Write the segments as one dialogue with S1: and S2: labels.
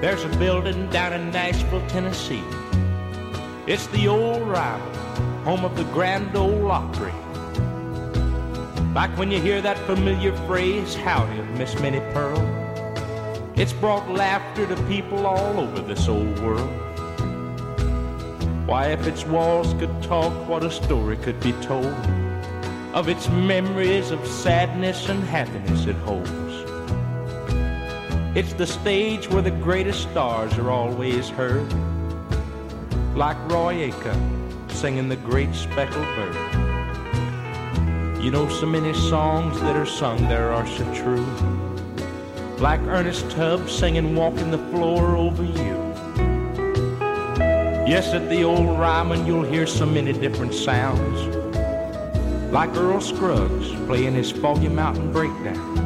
S1: There's a building down in Nashville, Tennessee. It's the old Ryman, home of the Grand Ole Opry. Like when you hear that familiar phrase, howdy, Miss Minnie Pearl. It's brought laughter to people all over this old world. Why, if its walls could talk, what a story could be told of its memories of sadness and happiness it holds. It's the stage where the greatest stars are always heard, like Roy Acuff singing The Great Speckled Bird. You know, so many songs that are sung there are so true, like Ernest Tubb singing Walking the Floor Over You. Yes, at the old Ryman you'll hear so many different sounds, like Earl Scruggs playing his Foggy Mountain Breakdown.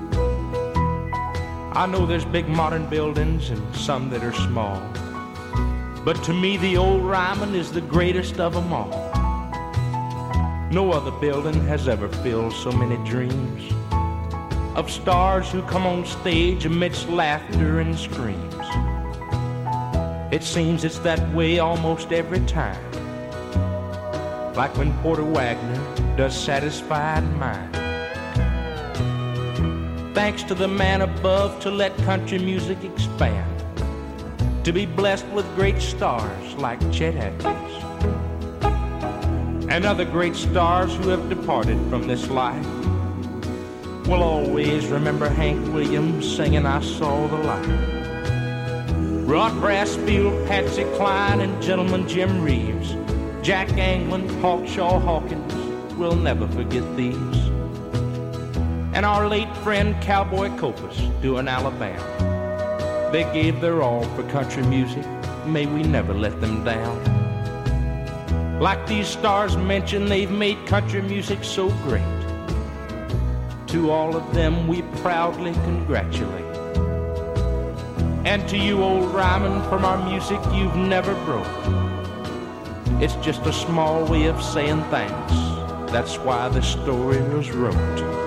S1: I know there's big modern buildings and some that are small, but to me the old Ryman is the greatest of them all. No other building has ever filled so many dreams of stars who come on stage amidst laughter and screams. It seems it's that way almost every time, like when Porter Wagoner does Satisfied Mind. Thanks to the man above to let country music expand, to be blessed with great stars like Chet Atkins and other great stars who have departed from this life. We'll always remember Hank Williams singing I Saw the Light, Rod Brassfield, Patsy Cline, and Gentleman Jim Reeves, Jack Anglin, Hawkshaw Hawkins, we'll never forget these. And our late friend Cowboy Copas doing Alabama. They gave their all for country music, may we never let them down. Like these stars mentioned, they've made country music so great. To all of them we proudly congratulate. And to you, old Ryman, from our music you've never broke. It's just a small way of saying thanks. That's why the story was wrote.